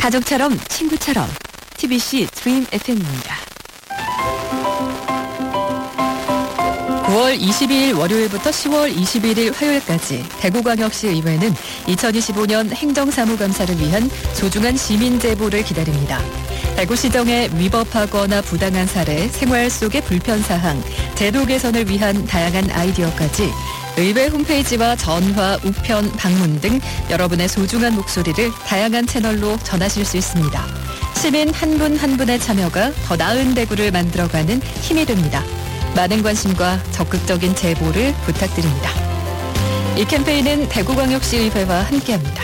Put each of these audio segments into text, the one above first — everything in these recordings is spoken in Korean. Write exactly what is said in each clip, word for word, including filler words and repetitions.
가족처럼 친구처럼 티비씨 드림 에프엠입니다. 구월 이십이일 월요일부터 시월 이십일일 화요일까지 대구광역시 의회는 이천이십오년 행정사무감사를 위한 소중한 시민 제보를 기다립니다. 대구시정에 위법하거나 부당한 사례, 생활 속의 불편사항, 제도 개선을 위한 다양한 아이디어까지 의회 홈페이지와 전화, 우편, 방문 등 여러분의 소중한 목소리를 다양한 채널로 전하실 수 있습니다. 시민 한 분 한 분의 참여가 더 나은 대구를 만들어가는 힘이 됩니다. 많은 관심과 적극적인 제보를 부탁드립니다. 이 캠페인은 대구광역시의회와 함께합니다.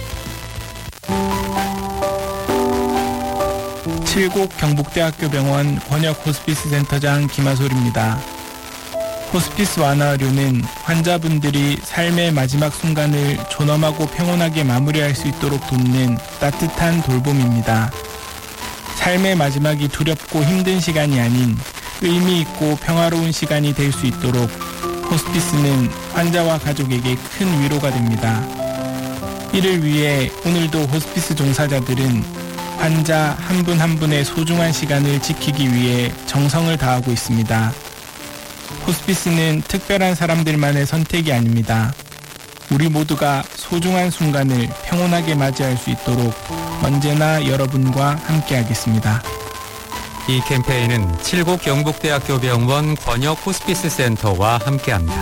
칠곡 경북대학교 병원 권역 호스피스 센터장 김하솔입니다. 호스피스 완화 의료는 환자분들이 삶의 마지막 순간을 존엄하고 평온하게 마무리할 수 있도록 돕는 따뜻한 돌봄입니다. 삶의 마지막이 두렵고 힘든 시간이 아닌 의미 있고 평화로운 시간이 될 수 있도록 호스피스는 환자와 가족에게 큰 위로가 됩니다. 이를 위해 오늘도 호스피스 종사자들은 환자 한 분 한 분의 소중한 시간을 지키기 위해 정성을 다하고 있습니다. 호스피스는 특별한 사람들만의 선택이 아닙니다. 우리 모두가 소중한 순간을 평온하게 맞이할 수 있도록 언제나 여러분과 함께하겠습니다. 이 캠페인은 칠곡 경북대학교 병원 권역 호스피스 센터와 함께합니다.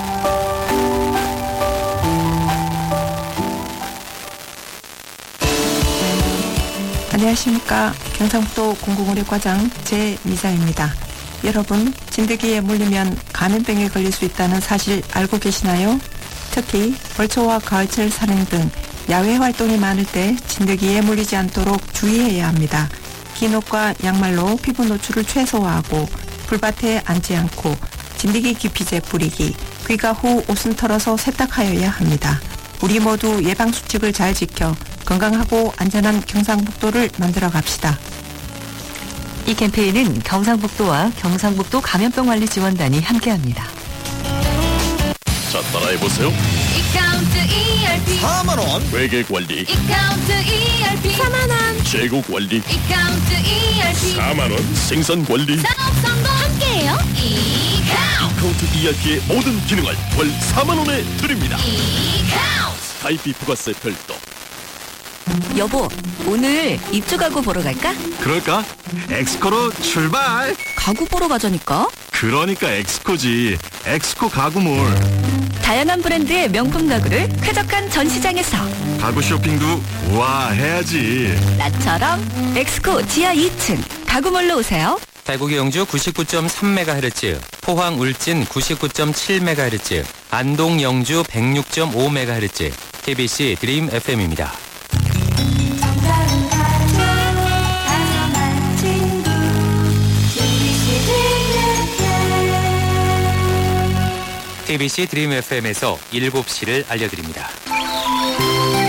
안녕하십니까. 경상북도 공공의료과장 제미사입니다. 여러분, 진드기에 물리면 감염병에 걸릴 수 있다는 사실 알고 계시나요? 특히 벌초와 가을철 산행 등 야외 활동이 많을 때 진드기에 물리지 않도록 주의해야 합니다. 긴 옷과 양말로 피부 노출을 최소화하고 불밭에 앉지 않고 진드기 기피제 뿌리기, 귀가 후 옷은 털어서 세탁하여야 합니다. 우리 모두 예방수칙을 잘 지켜 건강하고 안전한 경상북도를 만들어 갑시다. 이 캠페인은 경상북도와 경상북도 감염병관리지원단이 함께합니다. 자, 따라해보세요. 이카운트 이알피 사만 원. 회계관리. 이카운트 이알피 사만 원. 재고관리. 이카운트 이알피 사만 원. 생산관리. 사업성공 함께해요. 이카운트 이카운트 이알피의 모든 기능을 월 사만 원에 드립니다. 이카운트 가입비 부가세 별도. 여보, 오늘 입주 가구 보러 갈까? 그럴까? 엑스코로 출발. 가구 보러 가자니까. 그러니까 엑스코지. 엑스코 가구몰. 다양한 브랜드의 명품 가구를 쾌적한 전시장에서. 가구 쇼핑도 우와 해야지. 나처럼 엑스코 지하 이층 가구몰로 오세요. 대구 경주 구십구 점 삼 메가헤르츠, 포항 울진 구십구 점 칠 메가헤르츠, 안동 영주 백육 점 오 메가헤르츠, 티비씨 드림 에프엠입니다. 티비씨 드림 에프엠에서 일곱 시를 알려드립니다.